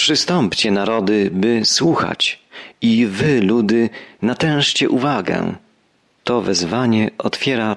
Przystąpcie narody, by słuchać, i wy, ludy, natężcie uwagę. To wezwanie otwiera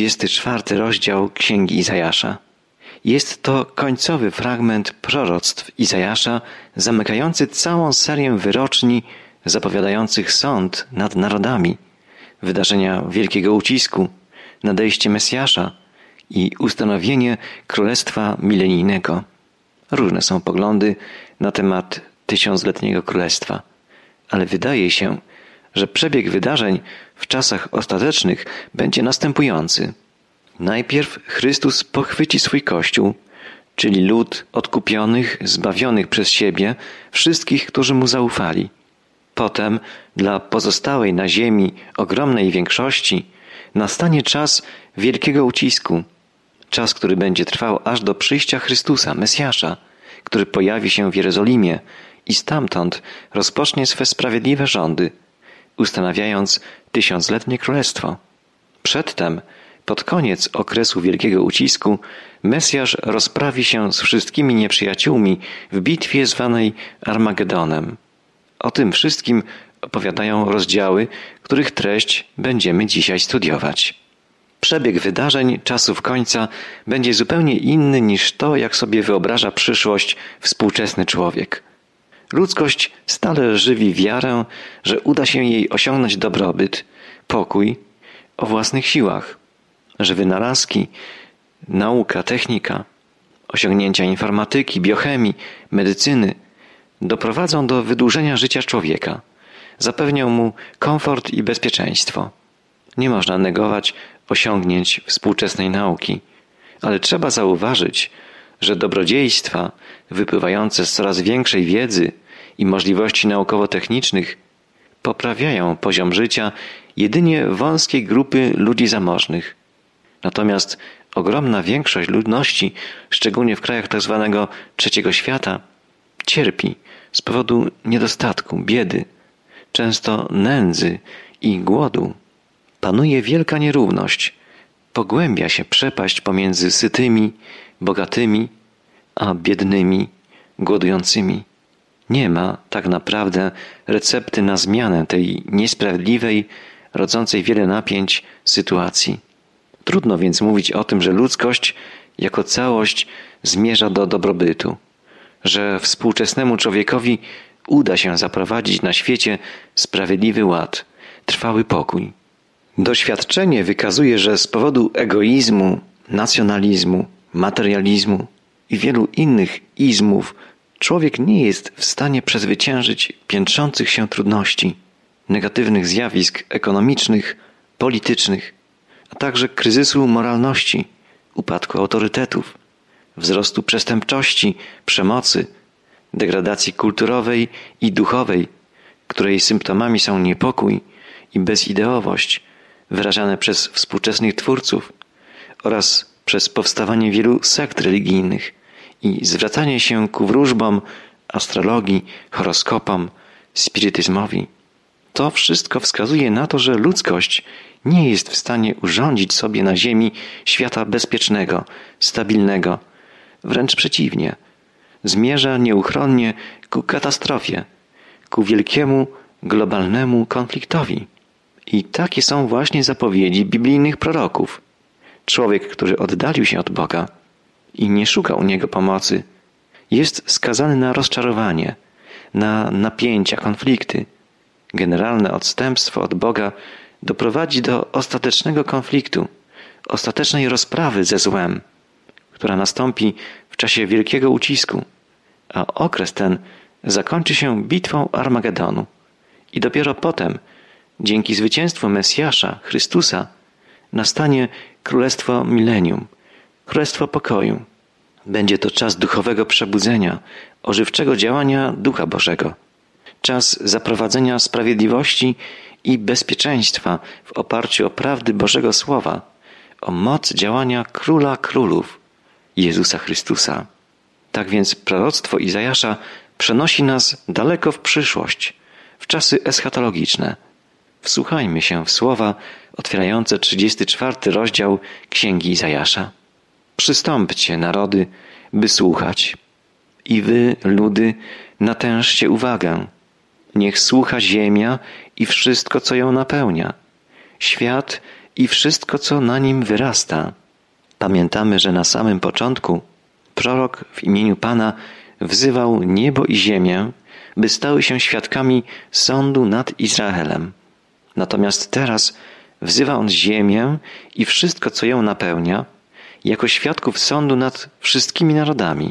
34 rozdział Księgi Izajasza. Jest to końcowy fragment proroctw Izajasza, zamykający całą serię wyroczni zapowiadających sąd nad narodami, wydarzenia wielkiego ucisku, nadejście Mesjasza i ustanowienie Królestwa Milenijnego. Różne są poglądy na temat tysiącletniego królestwa, ale wydaje się, że przebieg wydarzeń w czasach ostatecznych będzie następujący. Najpierw Chrystus pochwyci swój Kościół, czyli lud odkupionych, zbawionych przez siebie, wszystkich, którzy Mu zaufali. Potem dla pozostałej na ziemi ogromnej większości nastanie czas wielkiego ucisku, czas, który będzie trwał aż do przyjścia Chrystusa, Mesjasza, który pojawi się w Jerozolimie i stamtąd rozpocznie swe sprawiedliwe rządy, ustanawiając tysiącletnie królestwo. Przedtem, pod koniec okresu wielkiego ucisku, Mesjasz rozprawi się z wszystkimi nieprzyjaciółmi w bitwie zwanej Armagedonem. O tym wszystkim opowiadają rozdziały, których treść będziemy dzisiaj studiować. Przebieg wydarzeń czasów końca będzie zupełnie inny niż to, jak sobie wyobraża przyszłość współczesny człowiek. Ludzkość stale żywi wiarę, że uda się jej osiągnąć dobrobyt, pokój o własnych siłach, że wynalazki, nauka, technika, osiągnięcia informatyki, biochemii, medycyny doprowadzą do wydłużenia życia człowieka, zapewnią mu komfort i bezpieczeństwo. Nie można negować osiągnięć współczesnej nauki, ale trzeba zauważyć, że dobrodziejstwa wypływające z coraz większej wiedzy i możliwości naukowo-technicznych poprawiają poziom życia jedynie wąskiej grupy ludzi zamożnych. Natomiast ogromna większość ludności, szczególnie w krajach tzw. trzeciego świata, cierpi z powodu niedostatku, biedy, często nędzy i głodu. Panuje wielka nierówność, pogłębia się przepaść pomiędzy sytymi, bogatymi, a biednymi, głodującymi. Nie ma tak naprawdę recepty na zmianę tej niesprawiedliwej, rodzącej wiele napięć sytuacji. Trudno więc mówić o tym, że ludzkość jako całość zmierza do dobrobytu, że współczesnemu człowiekowi uda się zaprowadzić na świecie sprawiedliwy ład, trwały pokój. Doświadczenie wykazuje, że z powodu egoizmu, nacjonalizmu, materializmu i wielu innych izmów człowiek nie jest w stanie przezwyciężyć piętrzących się trudności, negatywnych zjawisk ekonomicznych, politycznych, a także kryzysu moralności, upadku autorytetów, wzrostu przestępczości, przemocy, degradacji kulturowej i duchowej, której symptomami są niepokój i bezideowość wyrażane przez współczesnych twórców oraz przez powstawanie wielu sekt religijnych i zwracanie się ku wróżbom, astrologii, horoskopom, spirytyzmowi. To wszystko wskazuje na to, że ludzkość nie jest w stanie urządzić sobie na ziemi świata bezpiecznego, stabilnego. Wręcz przeciwnie. Zmierza nieuchronnie ku katastrofie, ku wielkiemu, globalnemu konfliktowi. I takie są właśnie zapowiedzi biblijnych proroków. Człowiek, który oddalił się od Boga i nie szuka u Niego pomocy, jest skazany na rozczarowanie, na napięcia, konflikty. Generalne odstępstwo od Boga doprowadzi do ostatecznego konfliktu, ostatecznej rozprawy ze złem, która nastąpi w czasie wielkiego ucisku, a okres ten zakończy się bitwą Armagedonu. I dopiero potem, dzięki zwycięstwu Mesjasza, Chrystusa, nastanie Królestwo Milenium, Królestwo Pokoju. Będzie to czas duchowego przebudzenia, ożywczego działania Ducha Bożego. Czas zaprowadzenia sprawiedliwości i bezpieczeństwa w oparciu o prawdy Bożego Słowa, o moc działania Króla Królów, Jezusa Chrystusa. Tak więc proroctwo Izajasza przenosi nas daleko w przyszłość, w czasy eschatologiczne. Wsłuchajmy się w słowa otwierające 34 rozdział Księgi Izajasza. Przystąpcie, narody, by słuchać. I wy, ludy, natężcie uwagę. Niech słucha ziemia i wszystko, co ją napełnia, świat i wszystko, co na nim wyrasta. Pamiętamy, że na samym początku prorok w imieniu Pana wzywał niebo i ziemię, by stały się świadkami sądu nad Izraelem. Natomiast teraz wzywa on ziemię i wszystko, co ją napełnia, jako świadków sądu nad wszystkimi narodami.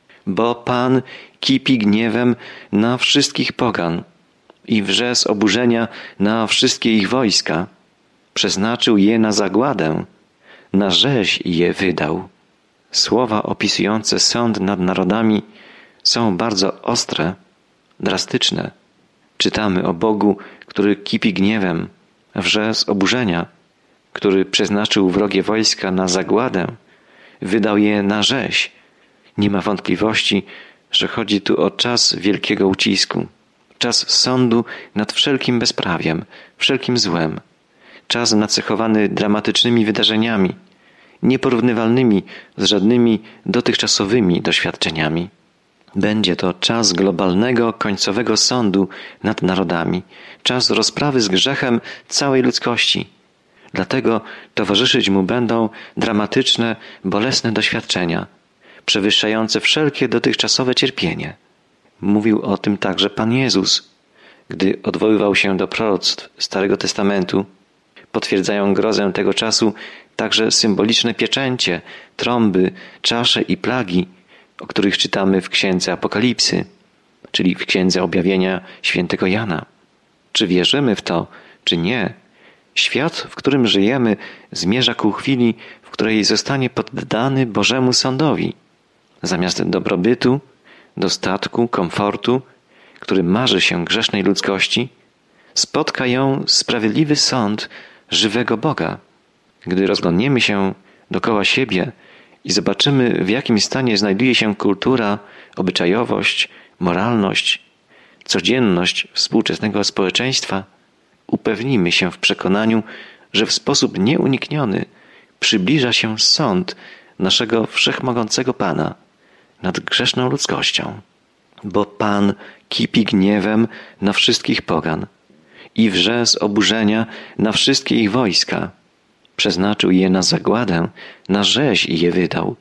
Bo Pan kipi gniewem na wszystkich pogan i wrze z oburzenia na wszystkie ich wojska. Przeznaczył je na zagładę, na rzeź je wydał. Słowa opisujące sąd nad narodami są bardzo ostre, drastyczne. Czytamy o Bogu, który kipi gniewem, wrze z oburzenia, który przeznaczył wrogie wojska na zagładę, wydał je na rzeź. Nie ma wątpliwości, że chodzi tu o czas wielkiego ucisku, czas sądu nad wszelkim bezprawiem, wszelkim złem, czas nacechowany dramatycznymi wydarzeniami, nieporównywalnymi z żadnymi dotychczasowymi doświadczeniami. Będzie to czas globalnego, końcowego sądu nad narodami, czas rozprawy z grzechem całej ludzkości. Dlatego towarzyszyć mu będą dramatyczne, bolesne doświadczenia, przewyższające wszelkie dotychczasowe cierpienie. Mówił o tym także Pan Jezus, gdy odwoływał się do proroctw Starego Testamentu. Potwierdzają grozę tego czasu także symboliczne pieczęcie, trąby, czasze i plagi, o których czytamy w Księdze Apokalipsy, czyli w Księdze Objawienia świętego Jana. Czy wierzymy w to, czy nie? Świat, w którym żyjemy, zmierza ku chwili, w której zostanie poddany Bożemu sądowi. Zamiast dobrobytu, dostatku, komfortu, który marzy się grzesznej ludzkości, spotka ją sprawiedliwy sąd żywego Boga. Gdy rozglądniemy się dookoła siebie i zobaczymy, w jakim stanie znajduje się kultura, obyczajowość, moralność, codzienność współczesnego społeczeństwa, upewnimy się w przekonaniu, że w sposób nieunikniony przybliża się sąd naszego wszechmogącego Pana nad grzeszną ludzkością. Bo Pan kipi gniewem na wszystkich pogan i wrze z oburzenia na wszystkie ich wojska. Przeznaczył je na zagładę, na rzeź je wydał.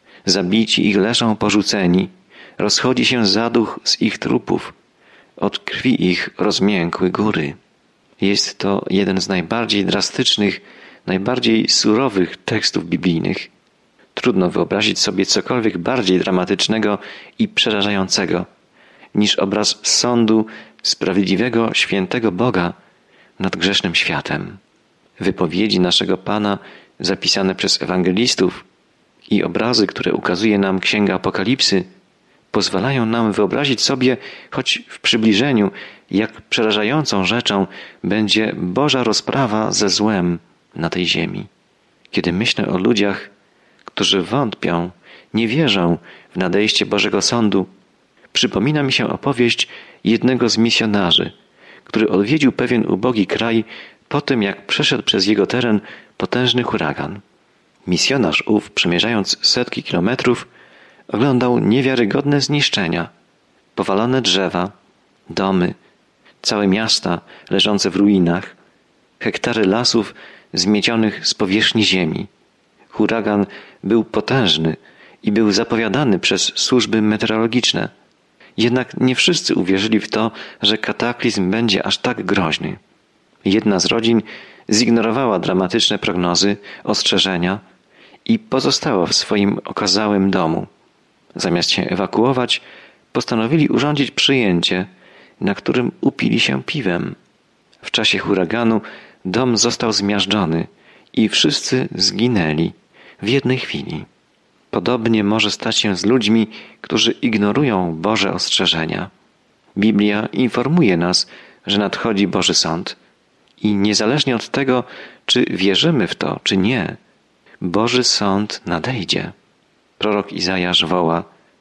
Zabici ich leżą porzuceni, rozchodzi się zaduch z ich trupów, od krwi ich rozmiękły góry. Jest to jeden z najbardziej drastycznych, najbardziej surowych tekstów biblijnych. Trudno wyobrazić sobie cokolwiek bardziej dramatycznego i przerażającego niż obraz sądu sprawiedliwego, świętego Boga nad grzesznym światem. Wypowiedzi naszego Pana zapisane przez ewangelistów i obrazy, które ukazuje nam Księga Apokalipsy, pozwalają nam wyobrazić sobie, choć w przybliżeniu, jak przerażającą rzeczą będzie Boża rozprawa ze złem na tej ziemi. Kiedy myślę o ludziach, którzy wątpią, nie wierzą w nadejście Bożego Sądu, przypomina mi się opowieść jednego z misjonarzy, który odwiedził pewien ubogi kraj po tym, jak przeszedł przez jego teren potężny huragan. Misjonarz ów, przemierzając setki kilometrów, oglądał niewiarygodne zniszczenia, powalone drzewa, domy, całe miasta leżące w ruinach, hektary lasów zmiecionych z powierzchni ziemi. Huragan był potężny i był zapowiadany przez służby meteorologiczne. Jednak nie wszyscy uwierzyli w to, że kataklizm będzie aż tak groźny. Jedna z rodzin zignorowała dramatyczne prognozy, ostrzeżenia i pozostała w swoim okazałym domu. Zamiast się ewakuować, postanowili urządzić przyjęcie, na którym upili się piwem. W czasie huraganu dom został zmiażdżony i wszyscy zginęli w jednej chwili. Podobnie może stać się z ludźmi, którzy ignorują Boże ostrzeżenia. Biblia informuje nas, że nadchodzi Boży Sąd i niezależnie od tego, czy wierzymy w to, czy nie, Boży Sąd nadejdzie. Prorok Izajasz woła: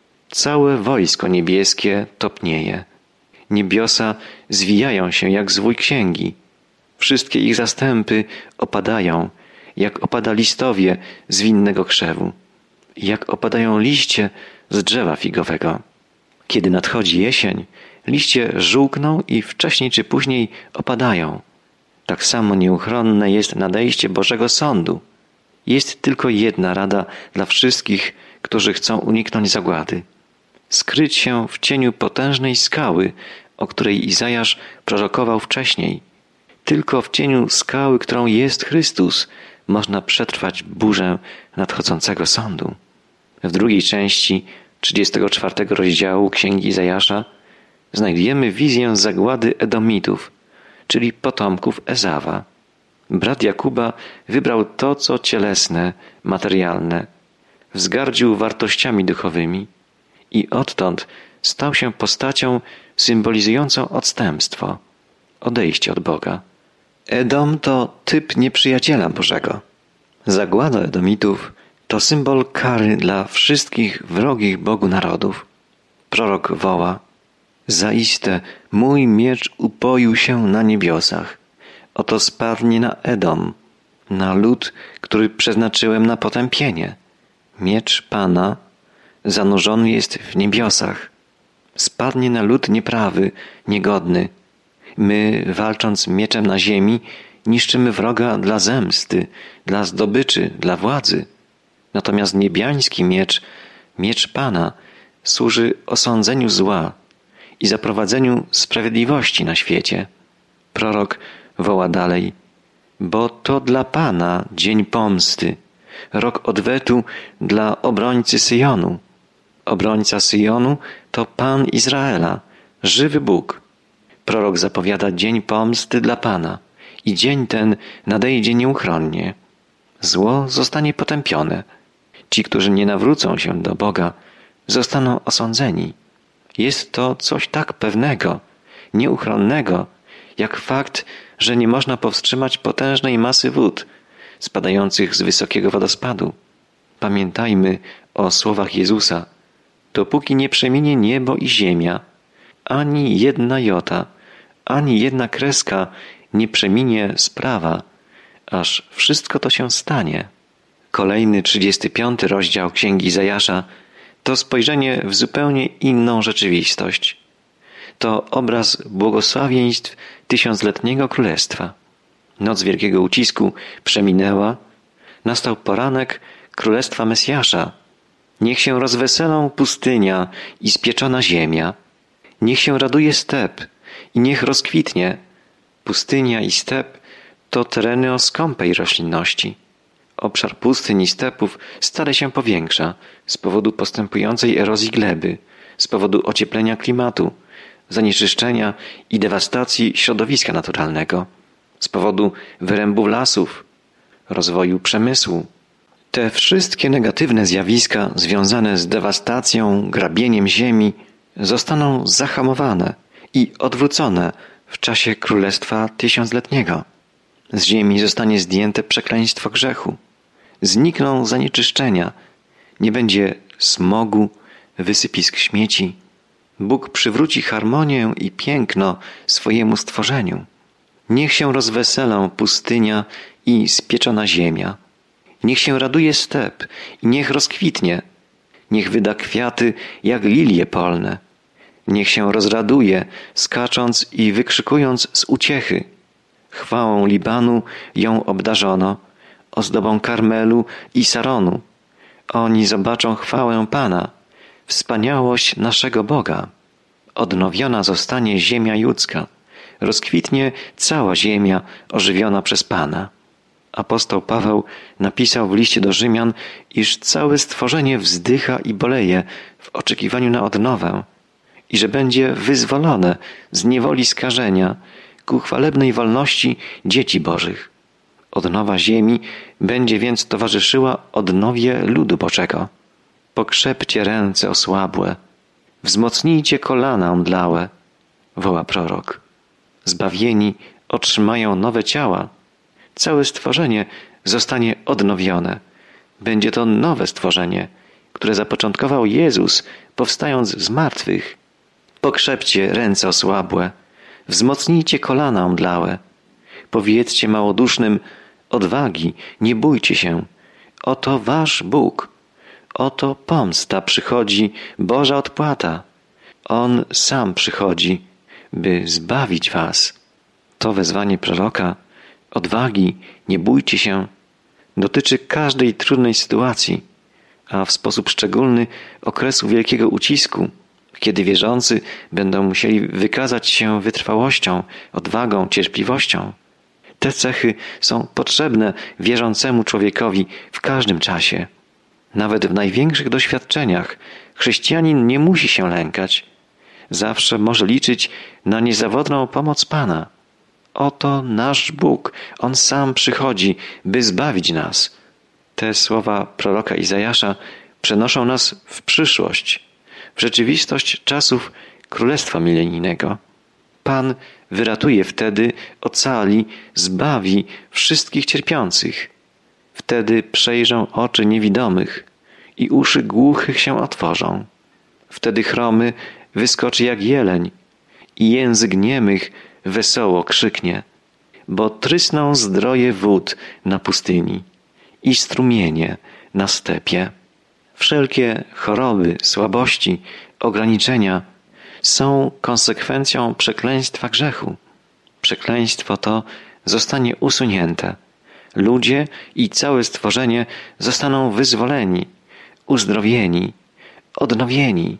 całe wojsko niebieskie topnieje. Niebiosa zwijają się jak zwój księgi. Wszystkie ich zastępy opadają, jak opada listowie z winnego krzewu, jak opadają liście z drzewa figowego. Kiedy nadchodzi jesień, liście żółkną i wcześniej czy później opadają. Tak samo nieuchronne jest nadejście Bożego Sądu. Jest tylko jedna rada dla wszystkich, którzy chcą uniknąć zagłady. Skryć się w cieniu potężnej skały, o której Izajasz prorokował wcześniej. Tylko w cieniu skały, którą jest Chrystus, można przetrwać burzę nadchodzącego sądu. W drugiej części 34 rozdziału Księgi Izajasza znajdujemy wizję zagłady Edomitów, czyli potomków Ezawa. Brat Jakuba wybrał to, co cielesne, materialne, wzgardził wartościami duchowymi i odtąd stał się postacią symbolizującą odstępstwo, odejście od Boga. Edom to typ nieprzyjaciela Bożego. Zagłada Edomitów to symbol kary dla wszystkich wrogich Bogu narodów. Prorok woła: zaiste mój miecz upoił się na niebiosach. Oto spadnie na Edom, na lud, który przeznaczyłem na potępienie. Miecz Pana zanurzony jest w niebiosach. Spadnie na lud nieprawy, niegodny. My, walcząc mieczem na ziemi, niszczymy wroga dla zemsty, dla zdobyczy, dla władzy. Natomiast niebiański miecz, miecz Pana, służy osądzeniu zła i zaprowadzeniu sprawiedliwości na świecie. Prorok woła dalej: bo to dla Pana dzień pomsty, rok odwetu dla obrońcy Syjonu. Obrońca Syjonu to Pan Izraela, żywy Bóg. Prorok zapowiada dzień pomsty dla Pana i dzień ten nadejdzie nieuchronnie. Zło zostanie potępione. Ci, którzy nie nawrócą się do Boga, zostaną osądzeni. Jest to coś tak pewnego, nieuchronnego, jak fakt, że nie można powstrzymać potężnej masy wód spadających z wysokiego wodospadu. Pamiętajmy o słowach Jezusa: dopóki nie przeminie niebo i ziemia, ani jedna jota, ani jedna kreska nie przeminie z prawa, aż wszystko to się stanie. Kolejny 35 rozdział Księgi Izajasza to spojrzenie w zupełnie inną rzeczywistość. To obraz błogosławieństw tysiącletniego królestwa. Noc wielkiego ucisku przeminęła, nastał poranek królestwa Mesjasza. Niech się rozweselą pustynia i spieczona ziemia. Niech się raduje step i niech rozkwitnie. Pustynia i step to tereny o skąpej roślinności. Obszar pustyń i stepów stale się powiększa z powodu postępującej erozji gleby, z powodu ocieplenia klimatu, zanieczyszczenia i dewastacji środowiska naturalnego, z powodu wyrębów lasów, rozwoju przemysłu. Te wszystkie negatywne zjawiska związane z dewastacją, grabieniem ziemi zostaną zahamowane i odwrócone w czasie Królestwa Tysiącletniego. Z ziemi zostanie zdjęte przekleństwo grzechu. Znikną zanieczyszczenia. Nie będzie smogu, wysypisk śmieci. Bóg przywróci harmonię i piękno swojemu stworzeniu. Niech się rozweselą pustynia i spieczona ziemia. Niech się raduje step i niech rozkwitnie. Niech wyda kwiaty jak lilie polne. Niech się rozraduje, skacząc i wykrzykując z uciechy. Chwałą Libanu ją obdarzono, ozdobą Karmelu i Saronu. Oni zobaczą chwałę Pana, wspaniałość naszego Boga. Odnowiona zostanie ziemia judzka, rozkwitnie cała ziemia ożywiona przez Pana. Apostoł Paweł napisał w liście do Rzymian, iż całe stworzenie wzdycha i boleje w oczekiwaniu na odnowę i że będzie wyzwolone z niewoli skażenia ku chwalebnej wolności dzieci Bożych. Odnowa ziemi będzie więc towarzyszyła odnowie ludu Bożego. Pokrzepcie ręce osłabłe, wzmocnijcie kolana omdlałe, woła prorok. Zbawieni otrzymają nowe ciała. Całe stworzenie zostanie odnowione. Będzie to nowe stworzenie, które zapoczątkował Jezus, powstając z martwych. Pokrzepcie ręce osłabłe, wzmocnijcie kolana omdlałe. Powiedzcie małodusznym: odwagi, nie bójcie się. Oto wasz Bóg. Oto pomsta przychodzi, Boża odpłata. On sam przychodzi, by zbawić was. To wezwanie proroka, odwagi, nie bójcie się, dotyczy każdej trudnej sytuacji, a w sposób szczególny okresu wielkiego ucisku, kiedy wierzący będą musieli wykazać się wytrwałością, odwagą, cierpliwością. Te cechy są potrzebne wierzącemu człowiekowi w każdym czasie. Nawet w największych doświadczeniach chrześcijanin nie musi się lękać. Zawsze może liczyć na niezawodną pomoc Pana. Oto nasz Bóg, On sam przychodzi, by zbawić nas. Te słowa proroka Izajasza przenoszą nas w przyszłość, w rzeczywistość czasów Królestwa Milenijnego. Pan wyratuje wtedy, ocali, zbawi wszystkich cierpiących. Wtedy przejrzą oczy niewidomych i uszy głuchych się otworzą. Wtedy chromy wyskoczy jak jeleń i język niemych wesoło krzyknie, bo trysną zdroje wód na pustyni i strumienie na stepie. Wszelkie choroby, słabości, ograniczenia są konsekwencją przekleństwa grzechu. Przekleństwo to zostanie usunięte. Ludzie i całe stworzenie zostaną wyzwoleni, uzdrowieni, odnowieni.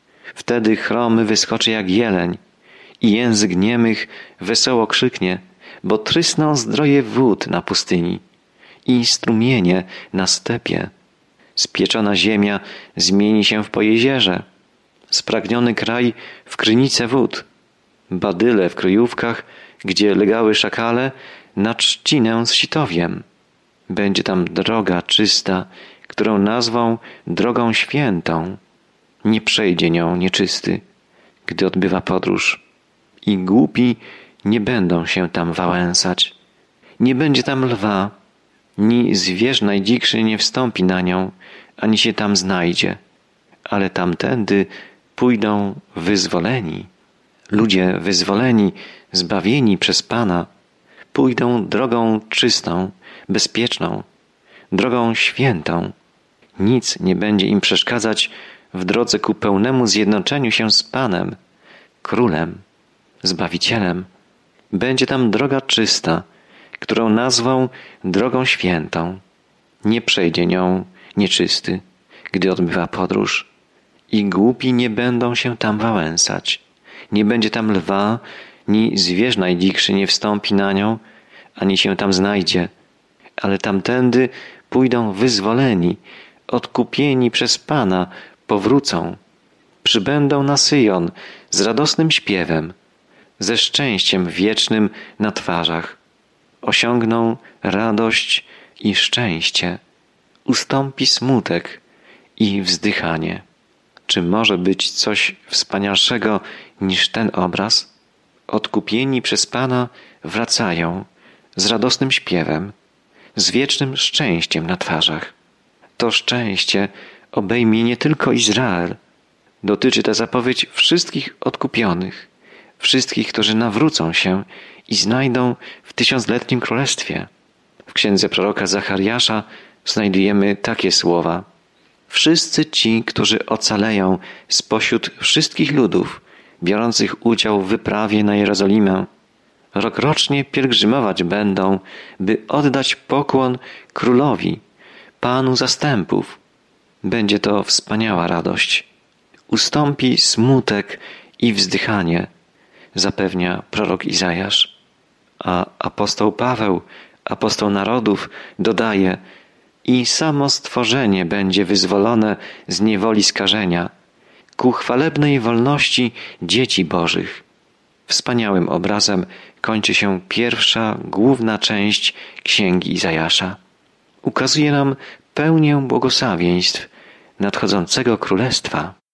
Wtedy chromy wyskoczy jak jeleń i język niemych wesoło krzyknie, bo trysną zdroje wód na pustyni i strumienie na stepie. Spieczona ziemia zmieni się w pojezierze, spragniony kraj w krynice wód, badyle w kryjówkach, gdzie legały szakale, na trzcinę z sitowiem. Będzie tam droga czysta, którą nazwą drogą świętą. Nie przejdzie nią nieczysty, gdy odbywa podróż. I głupi nie będą się tam wałęsać. Nie będzie tam lwa, ni zwierz najdzikszy nie wstąpi na nią, ani się tam znajdzie. Ale tamtędy pójdą wyzwoleni. Ludzie wyzwoleni, zbawieni przez Pana, pójdą drogą czystą, bezpieczną, drogą świętą. Nic nie będzie im przeszkadzać w drodze ku pełnemu zjednoczeniu się z Panem, Królem, Zbawicielem. Będzie tam droga czysta, którą nazwą drogą świętą. Nie przejdzie nią nieczysty, gdy odbywa podróż. I głupi nie będą się tam wałęsać. Nie będzie tam lwa, ni zwierz najdzikszy nie wstąpi na nią, ani się tam znajdzie. Ale tamtędy pójdą wyzwoleni, odkupieni przez Pana, powrócą. Przybędą na Syjon z radosnym śpiewem, ze szczęściem wiecznym na twarzach. Osiągną radość i szczęście. Ustąpi smutek i wzdychanie. Czy może być coś wspanialszego niż ten obraz? Odkupieni przez Pana wracają z radosnym śpiewem, z wiecznym szczęściem na twarzach. To szczęście obejmie nie tylko Izrael. Dotyczy ta zapowiedź wszystkich odkupionych, wszystkich, którzy nawrócą się i znajdą w tysiącletnim królestwie. W księdze proroka Zachariasza znajdujemy takie słowa. Wszyscy ci, którzy ocaleją spośród wszystkich ludów, biorących udział w wyprawie na Jerozolimę, rokrocznie pielgrzymować będą, by oddać pokłon Królowi, Panu zastępów. Będzie to wspaniała radość. Ustąpi smutek i wzdychanie, zapewnia prorok Izajasz. A apostoł Paweł, apostoł narodów, dodaje: i samo stworzenie będzie wyzwolone z niewoli skażenia ku chwalebnej wolności dzieci Bożych. Wspaniałym obrazem kończy się pierwsza, główna część Księgi Izajasza. Ukazuje nam pełnię błogosławieństw nadchodzącego królestwa.